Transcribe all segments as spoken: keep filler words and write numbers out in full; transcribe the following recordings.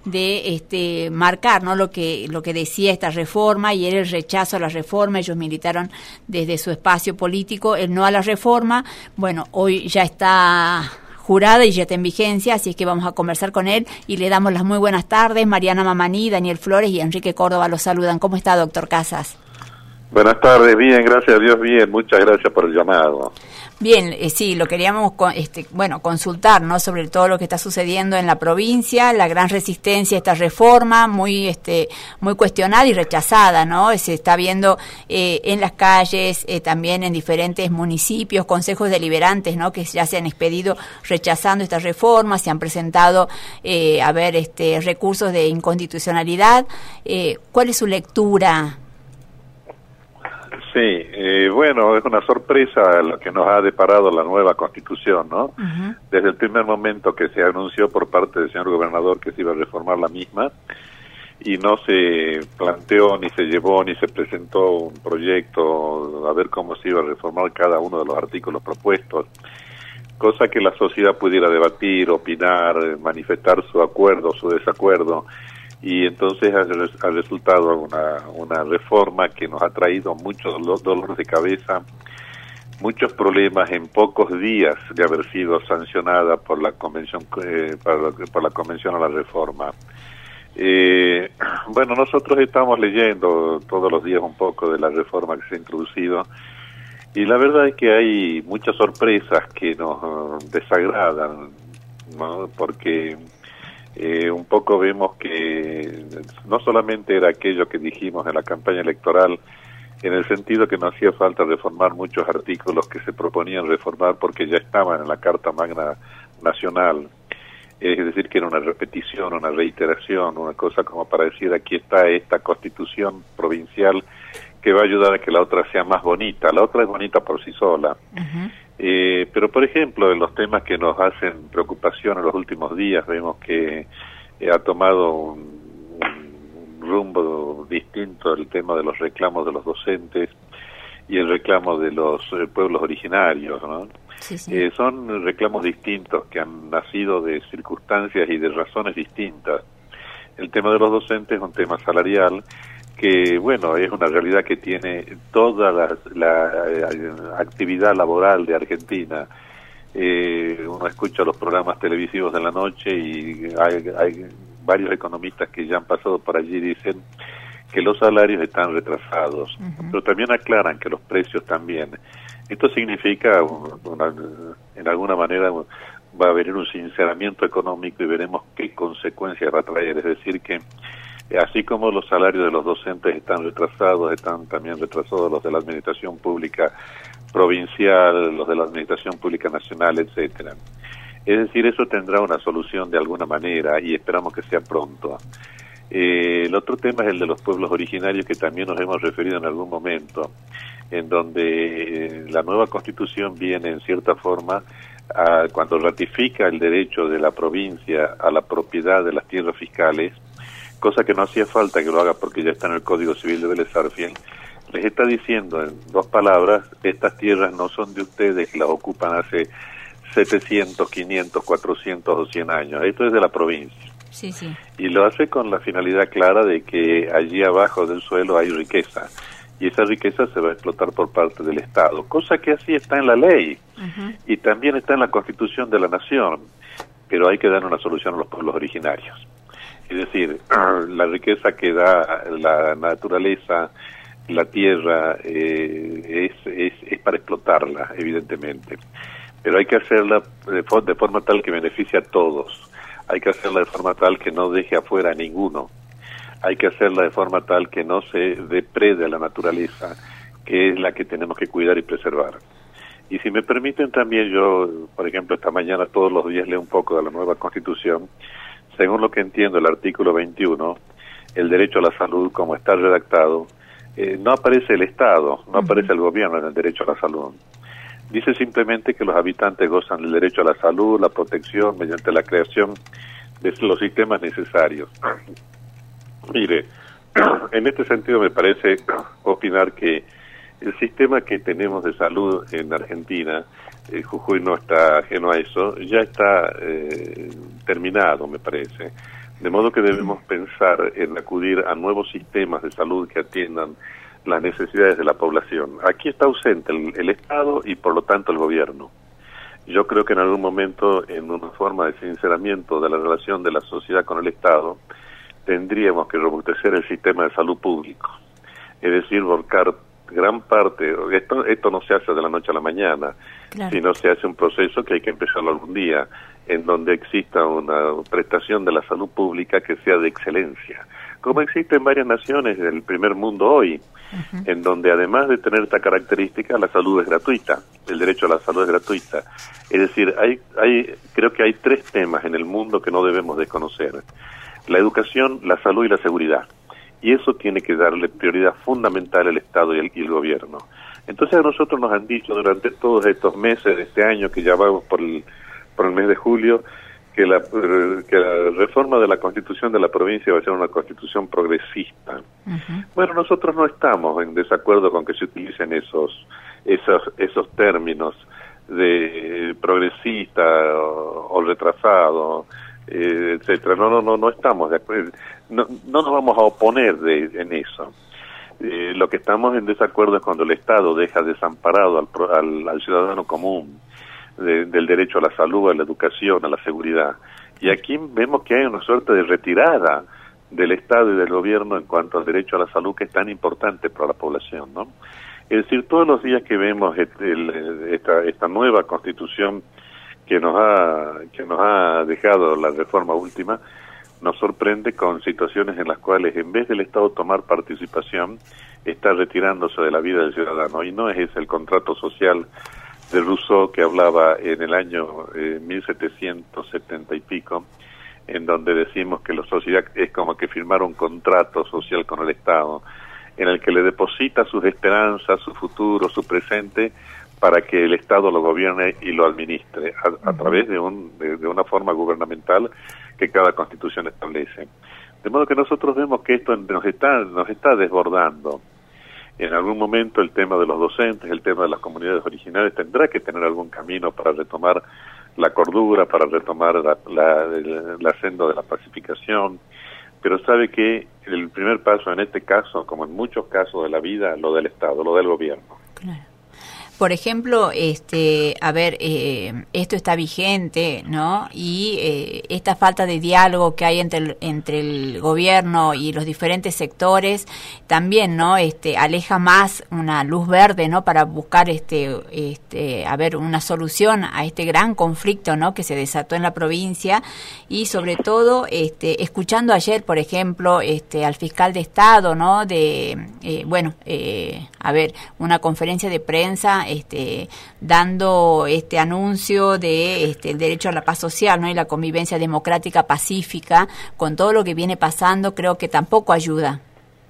de este, marcar, ¿no?, lo que, lo que decía esta reforma, y era el rechazo a la reforma. Ellos militaron desde su espacio político el no a la reforma. Bueno, hoy ya está jurada y ya está en vigencia, así es que vamos a conversar con él y le damos las muy buenas tardes. Mariana Mamaní, Daniel Flores y Enrique Córdoba los saludan. ¿Cómo está, doctor Casas? Buenas tardes, bien, gracias a Dios, bien, muchas gracias por el llamado. Bien, eh, sí, lo queríamos este, bueno, consultar, ¿no?, sobre todo lo que está sucediendo en la provincia, la gran resistencia a esta reforma, muy este muy cuestionada y rechazada, ¿no? Se está viendo eh, en las calles, eh, también en diferentes municipios, consejos deliberantes, ¿no?, que ya se han expedido rechazando esta reforma, se han presentado, eh, a ver, este recursos de inconstitucionalidad. Eh, ¿Cuál es su lectura? Sí, eh, bueno, es una sorpresa lo que nos ha deparado la nueva Constitución, ¿no? Uh-huh. Desde el primer momento que se anunció por parte del señor gobernador que se iba a reformar la misma, y no se planteó, ni se llevó, ni se presentó un proyecto a ver cómo se iba a reformar cada uno de los artículos propuestos, cosa que la sociedad pudiera debatir, opinar, manifestar su acuerdo, su desacuerdo. Y entonces ha, ha resultado una, una reforma que nos ha traído muchos dolores de cabeza, muchos problemas en pocos días de haber sido sancionada por la convención eh, por, por la convención a la reforma. Eh, bueno, nosotros estamos leyendo todos los días un poco de la reforma que se ha introducido, y la verdad es que hay muchas sorpresas que nos uh, desagradan, ¿no? Porque Eh, un poco vemos que no solamente era aquello que dijimos en la campaña electoral, en el sentido que no hacía falta reformar muchos artículos que se proponían reformar porque ya estaban en la Carta Magna Nacional, es decir, que era una repetición, una reiteración, una cosa como para decir, aquí está esta Constitución provincial que va a ayudar a que la otra sea más bonita. La otra es bonita por sí sola. Uh-huh. Eh, pero, por ejemplo, en los temas que nos hacen preocupación en los últimos días, vemos que eh, ha tomado un, un rumbo distinto el tema de los reclamos de los docentes y el reclamo de los eh, pueblos originarios, ¿no? Sí, sí. Eh, son reclamos distintos que han nacido de circunstancias y de razones distintas. El tema de los docentes es un tema salarial que, bueno, es una realidad que tiene toda la, la eh, actividad laboral de Argentina. Eh, uno escucha los programas televisivos de la noche y hay, hay varios economistas que ya han pasado por allí y dicen que los salarios están retrasados, uh-huh. pero también aclaran que los precios también. Esto significa, una, en alguna manera, va a venir un sinceramiento económico y veremos qué consecuencias va a traer. Es decir, que así como los salarios de los docentes están retrasados, están también retrasados los de la administración pública provincial, los de la administración pública nacional, etcétera. Es decir, eso tendrá una solución de alguna manera y esperamos que sea pronto. Eh, el otro tema es el de los pueblos originarios, que también nos hemos referido en algún momento, en donde eh, la nueva Constitución viene en cierta forma a, cuando ratifica el derecho de la provincia a la propiedad de las tierras fiscales, cosa que no hacía falta que lo haga porque ya está en el Código Civil de Vélez Sarsfield. Les está diciendo en dos palabras, estas tierras no son de ustedes, que las ocupan hace setecientos, quinientos, cuatrocientos o cien años, esto es de la provincia. Sí, sí. Y lo hace con la finalidad clara de que allí abajo del suelo hay riqueza, y esa riqueza se va a explotar por parte del Estado, cosa que así está en la ley, uh-huh. y también está en la Constitución de la Nación, pero hay que dar una solución a los pueblos originarios. Es decir, la riqueza que da la naturaleza, la tierra, eh, es, es, es para explotarla, evidentemente. Pero hay que hacerla de, for- de forma tal que beneficie a todos. Hay que hacerla de forma tal que no deje afuera a ninguno. Hay que hacerla de forma tal que no se deprede a la naturaleza, que es la que tenemos que cuidar y preservar. Y si me permiten también, yo, por ejemplo, esta mañana todos los días leo un poco de la nueva Constitución. Según lo que entiendo, el artículo veintiuno, el derecho a la salud, como está redactado, eh, no aparece el Estado, no uh-huh. aparece el gobierno en el derecho a la salud. Dice simplemente que los habitantes gozan del derecho a la salud, la protección, mediante la creación de los sistemas necesarios. Mire, en este sentido me parece opinar que el sistema que tenemos de salud en Argentina, eh, Jujuy no está ajeno a eso, ya está eh, terminado, me parece. De modo que debemos pensar en acudir a nuevos sistemas de salud que atiendan las necesidades de la población. Aquí está ausente el, el Estado y por lo tanto el gobierno. Yo creo que en algún momento, en una forma de sinceramiento de la relación de la sociedad con el Estado, tendríamos que robustecer el sistema de salud público. Es decir, volcar gran parte, esto, esto no se hace de la noche a la mañana, claro, sino se hace un proceso que hay que empezarlo algún día, en donde exista una prestación de la salud pública que sea de excelencia, como existe en varias naciones del primer mundo hoy, uh-huh, en donde además de tener esta característica, la salud es gratuita, el derecho a la salud es gratuita. Es decir, hay, hay, creo que hay tres temas en el mundo que no debemos desconocer: la educación, la salud y la seguridad. Y eso tiene que darle prioridad fundamental el Estado y el, y el gobierno. Entonces a nosotros nos han dicho durante todos estos meses de este año, que ya vamos por el, por el mes de julio, que la, que la reforma de la Constitución de la provincia va a ser una Constitución progresista. Uh-huh. Bueno, nosotros no estamos en desacuerdo con que se utilicen esos, esos, esos términos de progresista o, o retrasado, eh, etcétera. No, no, no, no estamos de acuerdo. No, no nos vamos a oponer de, en eso. Eh, lo que estamos en desacuerdo es cuando el Estado deja desamparado al, al, al ciudadano común de, del derecho a la salud, a la educación, a la seguridad. Y aquí vemos que hay una suerte de retirada del Estado y del gobierno en cuanto al derecho a la salud, que es tan importante para la población, ¿no? Es decir, todos los días que vemos este, el, esta, esta nueva Constitución que nos ha que nos ha dejado la reforma última, nos sorprende con situaciones en las cuales, en vez del Estado tomar participación, está retirándose de la vida del ciudadano. Y no es ese el contrato social de Rousseau, que hablaba en el año eh, mil setecientos setenta y pico, en donde decimos que la sociedad es como que firmar un contrato social con el Estado, en el que le deposita sus esperanzas, su futuro, su presente, para que el Estado lo gobierne y lo administre a, a través de, un, de, de una forma gubernamental que cada Constitución establece. De modo que nosotros vemos que esto nos está, nos está desbordando. En algún momento el tema de los docentes, el tema de las comunidades originarias tendrá que tener algún camino para retomar la cordura, para retomar la, la, la, la senda de la pacificación, pero sabe que el primer paso en este caso, como en muchos casos de la vida, lo del Estado, lo del gobierno. Claro. Por ejemplo, este, a ver, eh, esto está vigente, ¿no? Y eh, esta falta de diálogo que hay entre el, entre el gobierno y los diferentes sectores también, ¿no? Este, aleja más una luz verde, ¿no? Para buscar, este, este, a ver, una solución a este gran conflicto, ¿no? Que se desató en la provincia, y sobre todo, este, escuchando ayer, por ejemplo, este, al fiscal de Estado, ¿no? De, eh, bueno, eh, a ver, una conferencia de prensa. Este, dando este anuncio de este, el derecho a la paz social, ¿no? Y la convivencia democrática pacífica, con todo lo que viene pasando, creo que tampoco ayuda.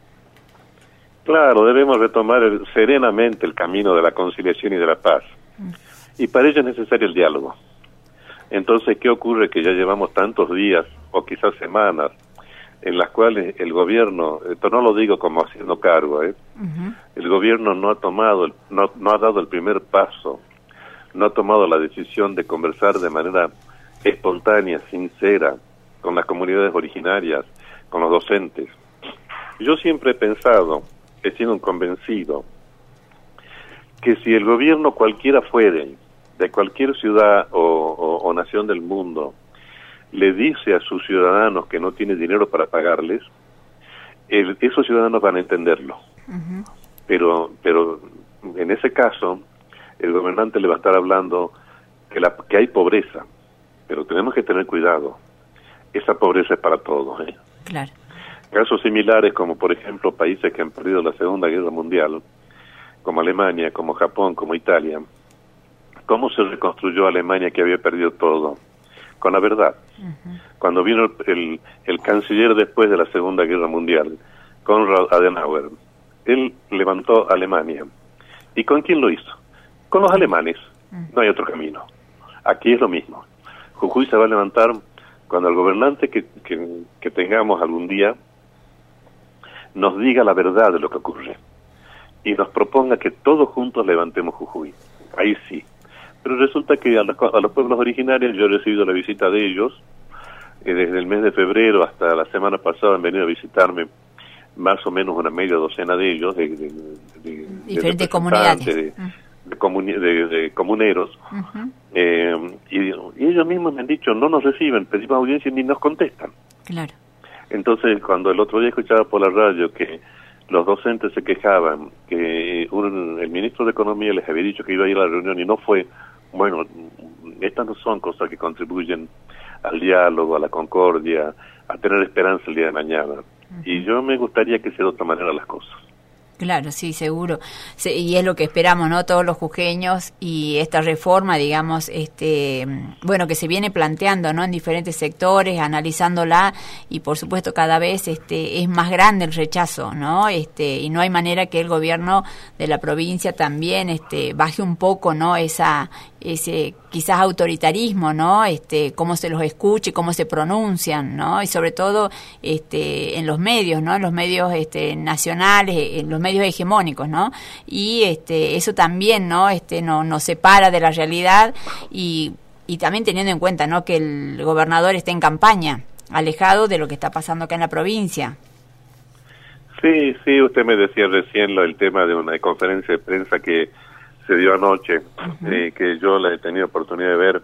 Claro, debemos retomar el, serenamente el camino de la conciliación y de la paz. Mm. Y para ello es necesario el diálogo. Entonces, ¿qué ocurre? Que ya llevamos tantos días, o quizás semanas, en las cuales el gobierno, esto no lo digo como haciendo cargo, ¿eh? Uh-huh. El gobierno no ha tomado, no, no ha dado el primer paso, no ha tomado la decisión de conversar de manera espontánea, sincera, con las comunidades originarias, con los docentes. Yo siempre he pensado, he sido un convencido, que si el gobierno cualquiera fuere, de cualquier ciudad o, o, o nación del mundo, le dice a sus ciudadanos que no tiene dinero para pagarles, el, esos ciudadanos van a entenderlo. Uh-huh. Pero pero en ese caso, el gobernante le va a estar hablando que, la, que hay pobreza, pero tenemos que tener cuidado. Esa pobreza es para todos, ¿eh? Claro. Casos similares, como por ejemplo países que han perdido la Segunda Guerra Mundial, como Alemania, como Japón, como Italia. ¿Cómo se reconstruyó Alemania, que había perdido todo? Con la verdad. Uh-huh. Cuando vino el, el, el canciller después de la Segunda Guerra Mundial, Konrad Adenauer, él levantó Alemania. ¿Y con quién lo hizo? Con los alemanes. Uh-huh. No hay otro camino. Aquí es lo mismo. Jujuy se va a levantar cuando el gobernante que, que, que tengamos algún día nos diga la verdad de lo que ocurre y nos proponga que todos juntos levantemos Jujuy. Ahí sí. Pero resulta que a los, a los pueblos originarios yo he recibido la visita de ellos, eh, desde el mes de febrero hasta la semana pasada han venido a visitarme más o menos una media docena de ellos, de, de, de, diferentes de comunidades. De, de, comuni de, de comuneros, uh-huh. eh, y, y ellos mismos me han dicho, no nos reciben, pedimos audiencia y ni nos contestan. Claro. Entonces, cuando el otro día escuchaba por la radio que los docentes se quejaban, que un, el ministro de Economía les había dicho que iba a ir a la reunión y no fue, bueno, estas no son cosas que contribuyen al diálogo, a la concordia, a tener esperanza el día de mañana. Uh-huh. Y yo me gustaría que sea de otra manera las cosas. Claro, sí, seguro. Sí, y es lo que esperamos, ¿no? Todos los jujeños, y esta reforma, digamos, este, bueno, que se viene planteando, ¿no? En diferentes sectores, analizándola, y por supuesto cada vez este es más grande el rechazo, ¿no? Este, y no hay manera que el gobierno de la provincia también este baje un poco, ¿no? Esa ese quizás autoritarismo, ¿no? Este, cómo se los escuche, cómo se pronuncian, ¿no? Y sobre todo este en los medios, ¿no? En los medios este nacionales, en los medios hegemónicos, ¿no? Y este eso también, ¿no? Este no nos separa de la realidad, y y también teniendo en cuenta, ¿no? Que el gobernador está en campaña, alejado de lo que está pasando acá en la provincia. Sí, sí, usted me decía recién lo, el tema de una conferencia de prensa que se dio anoche, uh-huh. eh, que yo la he tenido oportunidad de ver,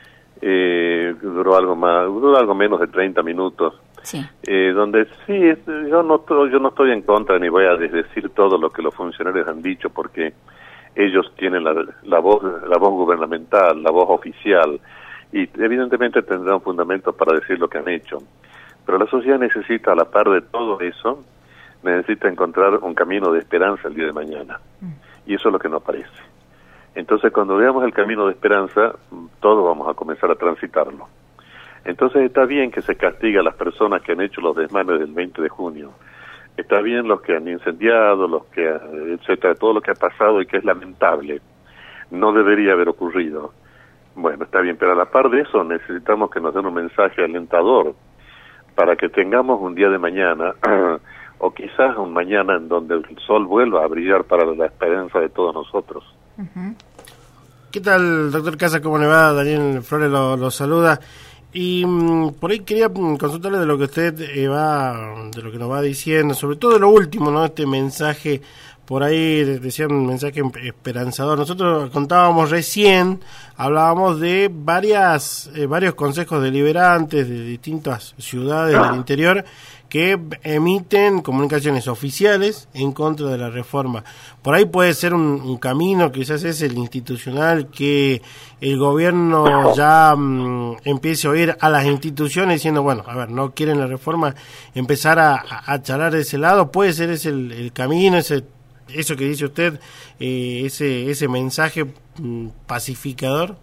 eh, duró algo más, duró algo menos de treinta minutos, sí. eh, donde sí, es, yo no yo no estoy en contra ni voy a decir todo lo que los funcionarios han dicho, porque ellos tienen la, la voz la voz gubernamental, la voz oficial, y evidentemente tendrán fundamentos para decir lo que han hecho, pero la sociedad necesita, a la par de todo eso, necesita encontrar un camino de esperanza el día de mañana. Uh-huh. Y eso es lo que no aparece. Entonces, cuando veamos el camino de esperanza, todos vamos a comenzar a transitarlo. Entonces, está bien que se castigue a las personas que han hecho los desmanes del veinte de junio. Está bien los que han incendiado, los que, etcétera, todo lo que ha pasado y que es lamentable. No debería haber ocurrido. Bueno, está bien, pero a la par de eso necesitamos que nos den un mensaje alentador para que tengamos un día de mañana o quizás un mañana en donde el sol vuelva a brillar para la esperanza de todos nosotros. Uh-huh. ¿Qué tal, doctor Casas? ¿Cómo le va? Daniel Flores lo, lo saluda. Y um, por ahí quería consultarle de lo que usted eh, va, de lo que nos va diciendo, sobre todo de lo último, ¿no? Este mensaje, por ahí decía un mensaje esperanzador. Nosotros contábamos recién, hablábamos de varias, eh, varios consejos deliberantes de distintas ciudades del interior que emiten comunicaciones oficiales en contra de la reforma. Por ahí puede ser un, un camino, quizás es el institucional, que el gobierno ya um, empiece a oír a las instituciones diciendo, bueno, a ver, no quieren la reforma, empezar a, a, a charlar de ese lado. Puede ser ese el, el camino, ese eso que dice usted, eh, ese ese mensaje um, pacificador.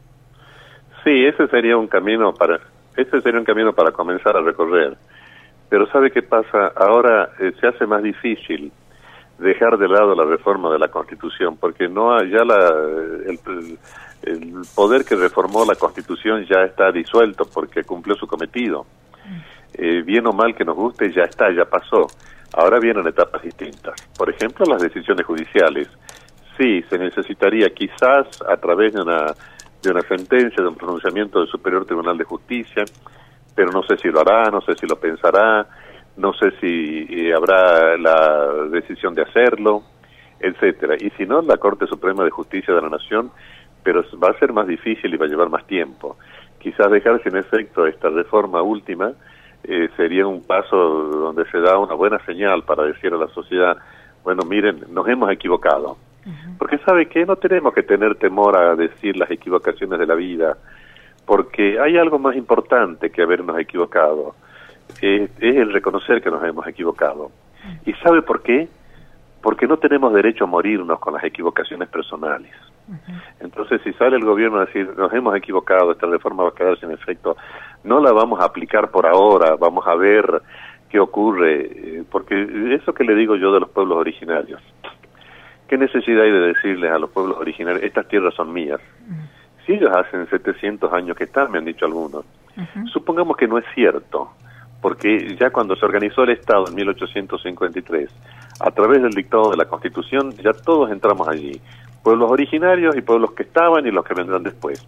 Sí, ese sería un camino para ese sería un camino para comenzar a recorrer. Pero ¿sabe qué pasa? Ahora eh, se hace más difícil dejar de lado la reforma de la Constitución, porque no hay, ya la, el, el poder que reformó la Constitución ya está disuelto porque cumplió su cometido. Eh, bien o mal que nos guste, ya está, ya pasó. Ahora vienen etapas distintas. Por ejemplo, las decisiones judiciales. Sí, se necesitaría quizás a través de una, de una sentencia, de un pronunciamiento del Superior Tribunal de Justicia, pero no sé si lo hará, no sé si lo pensará, no sé si eh, habrá la decisión de hacerlo, etcétera. Y si no, la Corte Suprema de Justicia de la Nación, pero va a ser más difícil y va a llevar más tiempo. Quizás dejar sin efecto esta reforma última eh, sería un paso donde se da una buena señal para decir a la sociedad, bueno, miren, nos hemos equivocado. Uh-huh. Porque ¿sabe qué? No tenemos que tener temor a decir las equivocaciones de la vida, porque hay algo más importante que habernos equivocado, es, es el reconocer que nos hemos equivocado. ¿Y sabe por qué? Porque no tenemos derecho a morirnos con las equivocaciones personales. Uh-huh. Entonces, si sale el gobierno a decir, nos hemos equivocado, esta reforma va a quedar sin efecto, no la vamos a aplicar por ahora, vamos a ver qué ocurre, porque eso que le digo yo de los pueblos originarios, ¿qué necesidad hay de decirles a los pueblos originarios, estas tierras son mías? Uh-huh. Si ellos hacen setecientos años que están, me han dicho algunos, uh-huh. supongamos que no es cierto, porque ya cuando se organizó el Estado en mil ochocientos cincuenta y tres, a través del dictado de la Constitución, ya todos entramos allí, pueblos originarios y pueblos que estaban y los que vendrán después.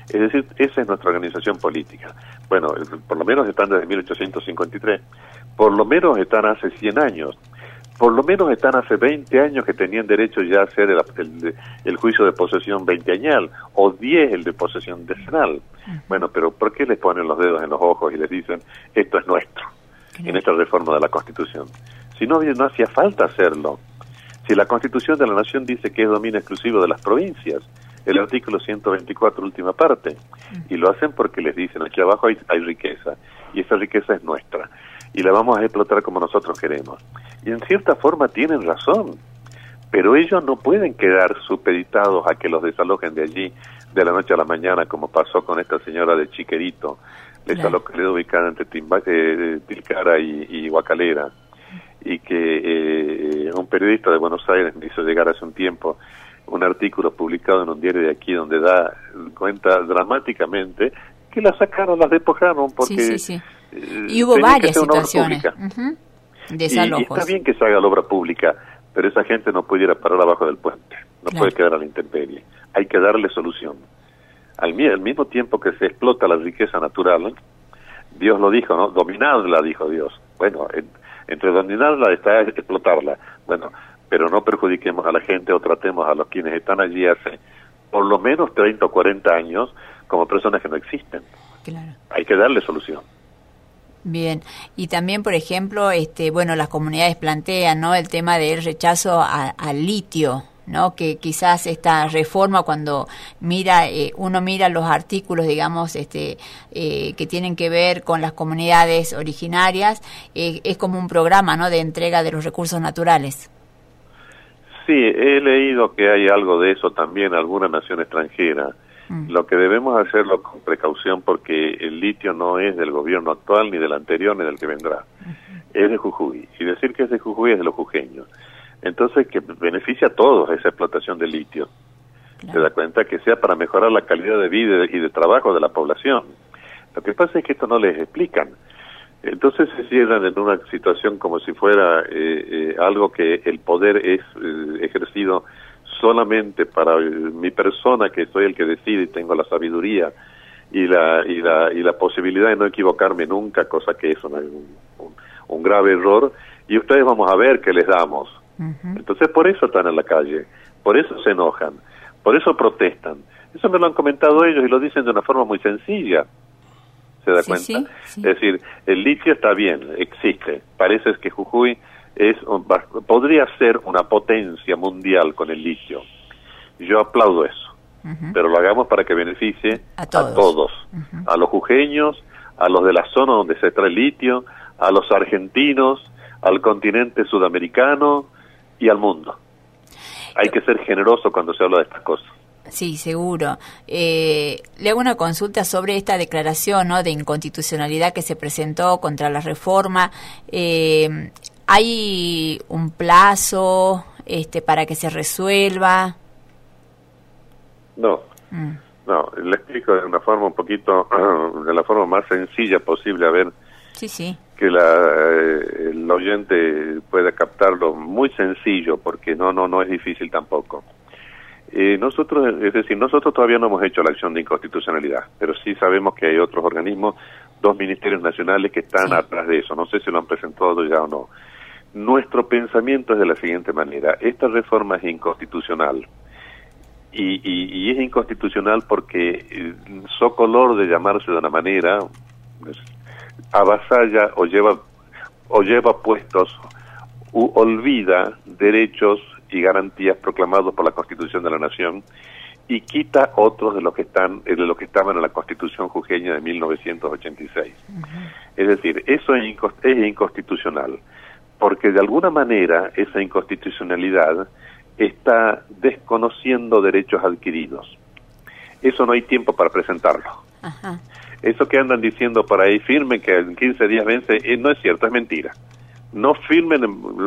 Es decir, esa es nuestra organización política. Bueno, por lo menos están desde mil ochocientos cincuenta y tres, por lo menos están hace cien años, por lo menos están hace veinte años que tenían derecho ya a hacer el, el, el juicio de posesión veinteañal, o diez el de posesión decenal. Bueno, pero ¿por qué les ponen los dedos en los ojos y les dicen, esto es nuestro, en esta reforma de la Constitución? Si no, no hacía falta hacerlo. Si la Constitución de la Nación dice que es dominio exclusivo de las provincias, el artículo ciento veinticuatro, última parte, y lo hacen porque les dicen, aquí abajo hay, hay riqueza, y esa riqueza es nuestra, y la vamos a explotar como nosotros queremos. Y en cierta forma tienen razón, pero ellos no pueden quedar supeditados a que los desalojen de allí de la noche a la mañana, como pasó con esta señora de Chiquerito, de esa localidad ubicada entre Timba, eh, Tilcara y, y Huacalera, y que eh, un periodista de Buenos Aires me hizo llegar hace un tiempo un artículo publicado en un diario de aquí donde da cuenta dramáticamente que la sacaron, las despojaron porque sí, sí, sí. Eh, y hubo varias situaciones uh-huh. desalojos. Y, y está bien que se haga la obra pública, pero esa gente no pudiera parar abajo del puente, no claro. puede quedar a la intemperie, hay que darle solución. Al, al mismo tiempo que se explota la riqueza natural, Dios lo dijo, ¿no? Dominadla, dijo Dios. Bueno, en, entre dominarla está explotarla, bueno, pero no perjudiquemos a la gente o tratemos a los quienes están allí hace por lo menos treinta o cuarenta años como personas que no existen. Claro. Hay que darle solución. Bien, y también, por ejemplo, este, bueno, las comunidades plantean, ¿no?, el tema del rechazo al litio, ¿no?, que quizás esta reforma, cuando mira eh, uno mira los artículos, digamos, este eh, que tienen que ver con las comunidades originarias, eh, es como un programa, ¿no?, de entrega de los recursos naturales. Sí, he leído que hay algo de eso también en alguna nación extranjera. Mm. Lo que debemos hacerlo con precaución, porque el litio no es del gobierno actual, ni del anterior, ni del que vendrá. Uh-huh. Es de Jujuy. Y decir que es de Jujuy es de los jujeños. Entonces, que beneficia a todos esa explotación de litio. Claro. Se da cuenta que sea para mejorar la calidad de vida y de trabajo de la población. Lo que pasa es que esto no les explican. Entonces se cierran en una situación como si fuera eh, eh, algo que el poder es eh, ejercido solamente para eh, mi persona, que soy el que decide y tengo la sabiduría y la y la y la posibilidad de no equivocarme nunca, cosa que es una, un, un, un grave error, y ustedes vamos a ver qué les damos. Uh-huh. Entonces por eso están en la calle, por eso se enojan, por eso protestan. Eso me lo han comentado ellos y lo dicen de una forma muy sencilla. ¿Se da sí, cuenta? Sí, sí. Es decir, el litio está bien, existe. Parece que Jujuy es podría ser una potencia mundial con el litio. Yo aplaudo eso, uh-huh. pero lo hagamos para que beneficie a todos, a, todos. Uh-huh. A los jujeños, a los de la zona donde se extrae litio, a los argentinos, al continente sudamericano y al mundo. Hay que ser generoso cuando se habla de estas cosas. Sí, seguro. Eh, le hago una consulta sobre esta declaración, ¿no?, de inconstitucionalidad que se presentó contra la reforma. Eh, ¿Hay un plazo este, para que se resuelva? No, mm. no. Le explico de una forma un poquito, de la forma más sencilla posible, a ver sí, sí. que la, eh, el oyente pueda captarlo. Muy sencillo, porque no, no, no es difícil tampoco. Eh, nosotros, es decir, nosotros todavía no hemos hecho la acción de inconstitucionalidad, pero sí sabemos que hay otros organismos, dos ministerios nacionales que están sí. atrás de eso. No sé si lo han presentado ya o no. Nuestro pensamiento es de la siguiente manera: esta reforma es inconstitucional. Y, y, y es inconstitucional porque eh, socolor de llamarse de una manera, pues, avasalla o lleva, o lleva puestos, u olvida derechos y garantías proclamados por la Constitución de la Nación y quita otros de los que están de los que estaban en la Constitución jujeña de mil novecientos ochenta y seis. Uh-huh. Es decir, eso es, inco- es inconstitucional, porque de alguna manera esa inconstitucionalidad está desconociendo derechos adquiridos. Eso no hay tiempo para presentarlo. Uh-huh. Eso que andan diciendo por ahí, firmen que en quince días vence, eh, no es cierto, es mentira. No firmen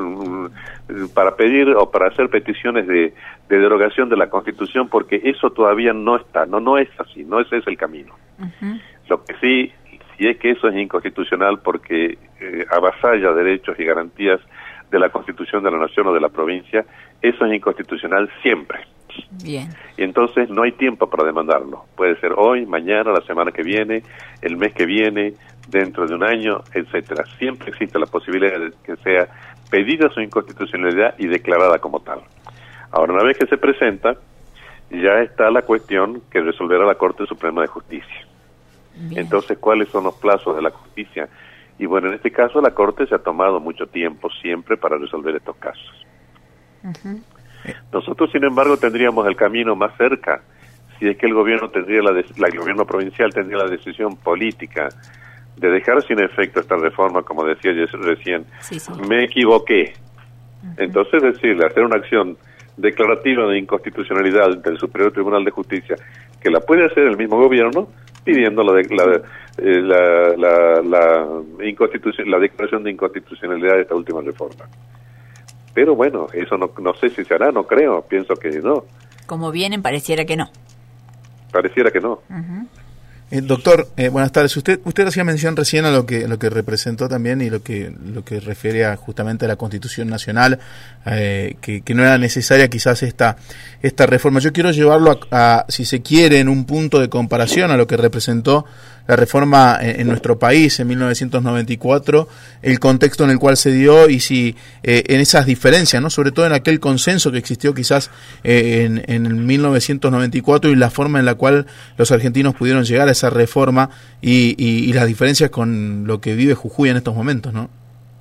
para pedir o para hacer peticiones de, de derogación de la Constitución, porque eso todavía no está, no no es así, no ese es el camino. Uh-huh. Lo que sí, sí es que eso es inconstitucional porque eh, avasalla derechos y garantías de la Constitución de la Nación o de la provincia. Eso es inconstitucional siempre. Bien. Y entonces no hay tiempo para demandarlo. Puede ser hoy, mañana, la semana que viene, el mes que viene, dentro de un año, etcétera. Siempre existe la posibilidad de que sea pedida su inconstitucionalidad y declarada como tal. Ahora, una vez que se presenta, ya está la cuestión que resolverá la Corte Suprema de Justicia. Bien. Entonces, ¿cuáles son los plazos de la justicia? Y bueno, en este caso la Corte se ha tomado mucho tiempo siempre para resolver estos casos. Uh-huh. Nosotros, sin embargo, tendríamos el camino más cerca si es que el gobierno tendría la, la el gobierno provincial tendría la decisión política de dejar sin efecto esta reforma, como decía yo recién. Sí, sí. Me equivoqué. Uh-huh. Entonces, decirle, hacer una acción declarativa de inconstitucionalidad ante el Superior Tribunal de Justicia, que la puede hacer el mismo gobierno, pidiendo la, de, la, eh, la, la, la, inconstitución, la declaración de inconstitucionalidad de esta última reforma. Pero bueno, eso no, no sé si se hará, no creo, pienso que no. Como vienen, pareciera que no. Pareciera que no. Uh-huh. Eh, doctor, eh, buenas tardes. Usted usted hacía mención recién a lo que lo que representó también y lo que lo que refiere a justamente a la Constitución Nacional, eh, que, que no era necesaria quizás esta esta reforma. Yo quiero llevarlo a, a, si se quiere, en un punto de comparación a lo que representó la reforma en, en nuestro país en mil novecientos noventa y cuatro, el contexto en el cual se dio y si eh, en esas diferencias, no, sobre todo en aquel consenso que existió quizás eh, en, en mil novecientos noventa y cuatro y la forma en la cual los argentinos pudieron llegar a esa reforma y, y, y las diferencias con lo que vive Jujuy en estos momentos, ¿no?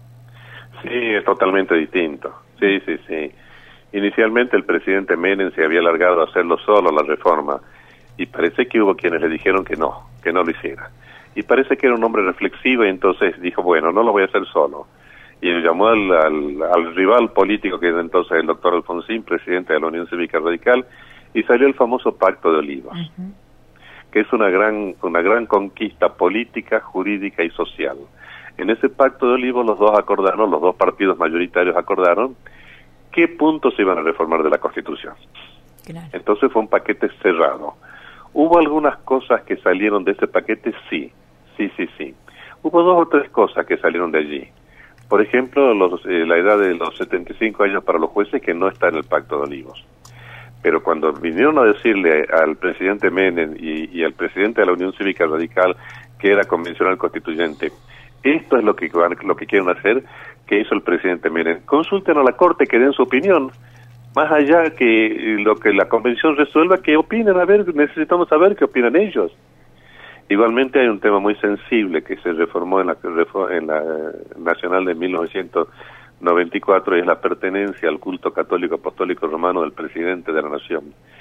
Sí, es totalmente distinto. Sí, sí, sí. Inicialmente el presidente Menem se había largado a hacerlo solo la reforma y parece que hubo quienes le dijeron que no, que no lo hiciera. Y parece que era un hombre reflexivo y entonces dijo, bueno, no lo voy a hacer solo. Y llamó al, al, al rival político que era entonces el doctor Alfonsín, presidente de la Unión Cívica Radical, y salió el famoso Pacto de Olivos, uh-huh. que es una gran, una gran conquista política, jurídica y social. En ese Pacto de Olivos los dos acordaron, los dos partidos mayoritarios acordaron qué puntos se iban a reformar de la Constitución. Claro. Entonces fue un paquete cerrado. ¿Hubo algunas cosas que salieron de ese paquete? Sí, sí, sí, sí. Hubo dos o tres cosas que salieron de allí. Por ejemplo, los, eh, la edad de los setenta y cinco años para los jueces, que no está en el Pacto de Olivos. Pero cuando vinieron a decirle al presidente Menem y, y al presidente de la Unión Cívica Radical, que era convencional constituyente, esto es lo que, lo que quieren hacer, que hizo el presidente Menem. Consulten a la Corte, que den su opinión. Más allá que lo que la convención resuelva, que opinen, a ver, necesitamos saber qué opinan ellos. Igualmente hay un tema muy sensible que se reformó en la, en la Nacional de mil novecientos noventa y cuatro y es la pertenencia al culto católico apostólico romano del presidente de la nación.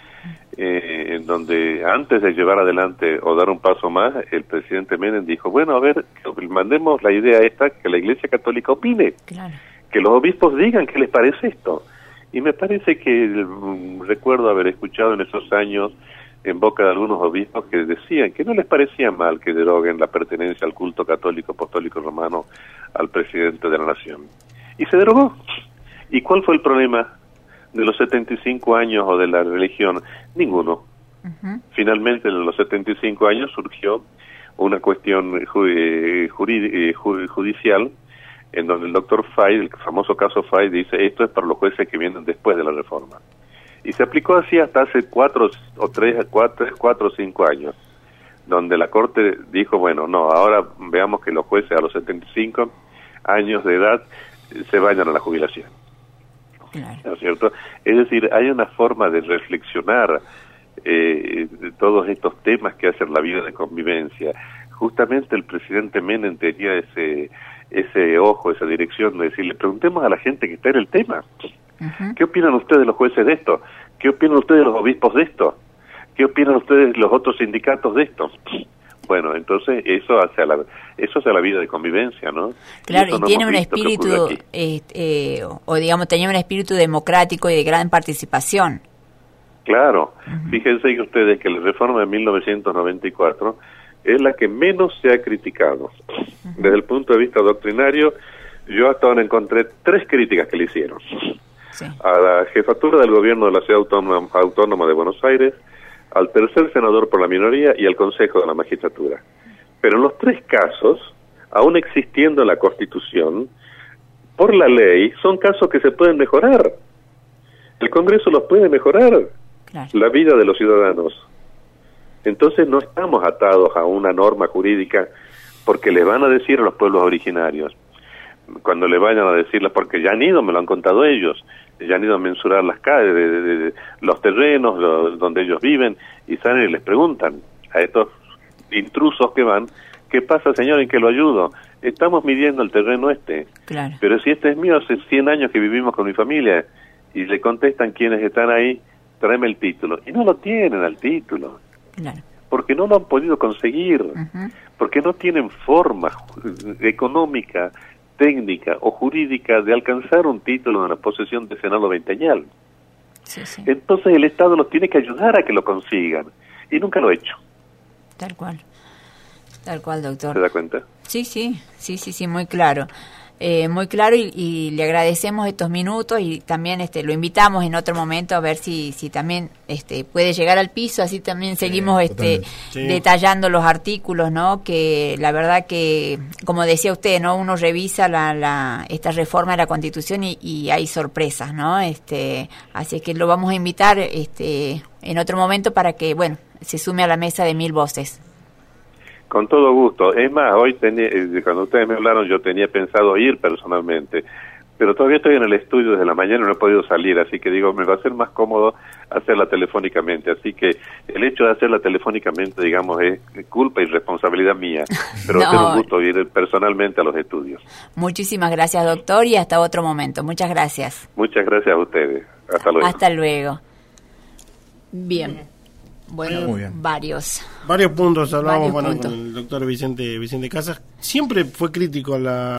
Eh, en donde antes de llevar adelante o dar un paso más, el presidente Menem dijo, bueno, a ver, mandemos la idea esta, que la Iglesia Católica opine, claro. que los obispos digan qué les parece esto. Y me parece que um, recuerdo haber escuchado en esos años en boca de algunos obispos que decían que no les parecía mal que deroguen la pertenencia al culto católico apostólico romano al presidente de la nación. Y se derogó. ¿Y cuál fue el problema de los setenta y cinco años o de la religión? Ninguno. Uh-huh. Finalmente, en los setenta y cinco años surgió una cuestión ju- jurid- ju- judicial en donde el doctor Fay, el famoso caso Fay, dice esto es para los jueces que vienen después de la reforma. Y se aplicó así hasta hace cuatro o tres, cuatro, cuatro o cinco años, donde la Corte dijo, bueno, no, ahora veamos que los jueces a los setenta y cinco años de edad se vayan a la jubilación. Claro. ¿No es cierto? Es decir, hay una forma de reflexionar eh, de todos estos temas que hacen la vida de convivencia. Justamente el presidente Menem tenía ese ese ojo, esa dirección de decirle, preguntemos a la gente que está en el tema. Uh-huh. ¿Qué opinan ustedes de los jueces de esto? ¿Qué opinan ustedes de los obispos de esto? ¿Qué opinan ustedes de los otros sindicatos de esto? Bueno, entonces eso hace a la, eso hace a la vida de convivencia, ¿no? Claro, y, y no tiene un espíritu, eh, eh, o digamos, tenía un espíritu democrático y de gran participación. Claro, uh-huh. Fíjense que ustedes que la reforma de mil novecientos noventa y cuatro es la que menos se ha criticado. Uh-huh. Desde el punto de vista doctrinario, yo hasta ahora encontré tres críticas que le hicieron. Sí. A la jefatura del gobierno de la Ciudad Autónoma, Autónoma de Buenos Aires, al tercer senador por la minoría y al Consejo de la Magistratura. Pero en los tres casos, aún existiendo la Constitución, por la ley, son casos que se pueden mejorar. El Congreso los puede mejorar. Claro. la vida de los ciudadanos. Entonces no estamos atados a una norma jurídica porque les van a decir a los pueblos originarios, cuando le vayan a decirles, porque ya han ido, me lo han contado ellos, ya han ido a mensurar las calles, de, de, de, los terrenos lo, donde ellos viven, y salen y les preguntan a estos intrusos que van, ¿qué pasa, señor, en que lo ayudo? Estamos midiendo el terreno este, claro. pero si este es mío, hace cien años que vivimos con mi familia, y le contestan quienes están ahí, tráeme el título, y no lo tienen al título, claro. porque no lo han podido conseguir, Uh-huh. porque no tienen forma económica, técnica o jurídica de alcanzar un título de una posesión de senado veinteañal. Sí, sí. Entonces el Estado los tiene que ayudar a que lo consigan, y nunca lo ha hecho. Tal cual, tal cual, doctor. ¿Se da cuenta? Sí, sí, sí, sí, sí, muy claro. Eh, muy claro y, y le agradecemos estos minutos y también este lo invitamos en otro momento a ver si si también este puede llegar al piso, así también seguimos sí, este sí. detallando los artículos, ¿no? Que la verdad que, como decía usted, ¿no? Uno revisa la, la esta reforma de la Constitución y, y hay sorpresas, ¿no? Este, así es que lo vamos a invitar este en otro momento para que, bueno, se sume a la mesa de Mil Voces. Con todo gusto. Es más, hoy tenía, cuando ustedes me hablaron, yo tenía pensado ir personalmente, pero todavía estoy en el estudio desde la mañana y no he podido salir, así que digo, me va a ser más cómodo hacerla telefónicamente. Así que el hecho de hacerla telefónicamente, digamos, es culpa y responsabilidad mía, pero va a ser un gusto ir personalmente a los estudios. Muchísimas gracias, doctor, y hasta otro momento. Muchas gracias. Muchas gracias a ustedes. Hasta luego. Hasta luego. Bien. Bueno, Muy bien. varios. Varios puntos hablábamos Varios bueno, puntos. con el doctor Vicente, Vicente Casas. Siempre fue crítico a la